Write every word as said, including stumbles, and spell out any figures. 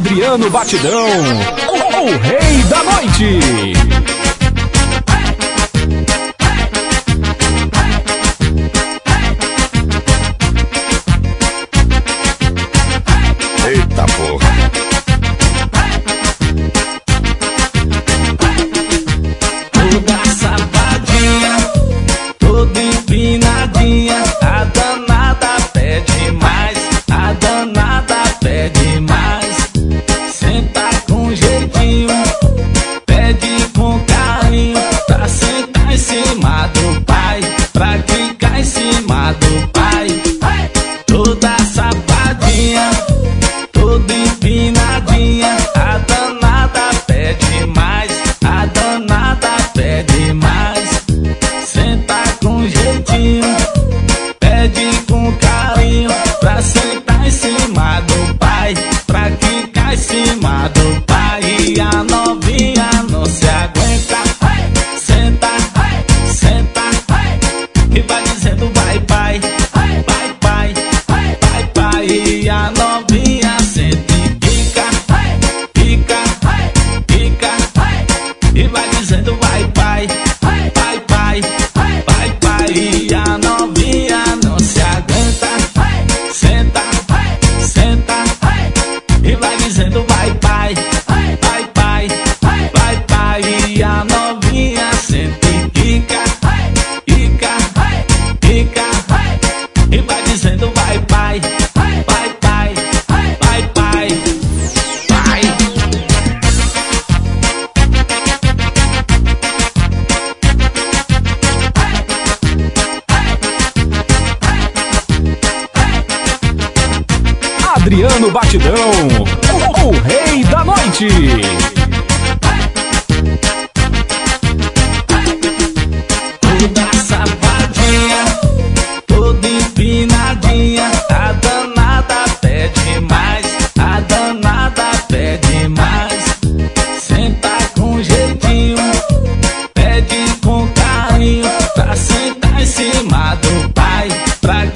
Adriano Batidão, o, o rei da noite. Eita porra. Toda safadinha, toda empinadinha, a danada pede mais, a danada pede mais. Senta com jeitinho, pede com carinho, pra sentar em cima do pai, pra ficar em cima do pai. Toda safadinha, toda empinadinha, a danada pede mais, a danada pede mais. Senta com jeitinho, pede com carinho, pra sentar em cima do pai, pra ficar em cima do pai. E a novinha não se aguenta, senta, senta, e vai dizendo vai pai, vai pai, vai pai. E a novinha sente pica, pica, pica, e vai dizendo vai pai, vai pai, vai pai. E a novinha não se aguenta, senta, senta, e vai dizendo vai pai, vai pai, vai pai. E a novinha sente pica, pica, pica, e vai dizendo vai pai, vai pai, vai pai, vai. Adriano Batidão, o, o rei da noite. Toda safadinha, toda empinadinha, a danada pede mais, a danada pede mais. Senta com jeitinho, pede com carinho, pra sentar em cima do pai, pra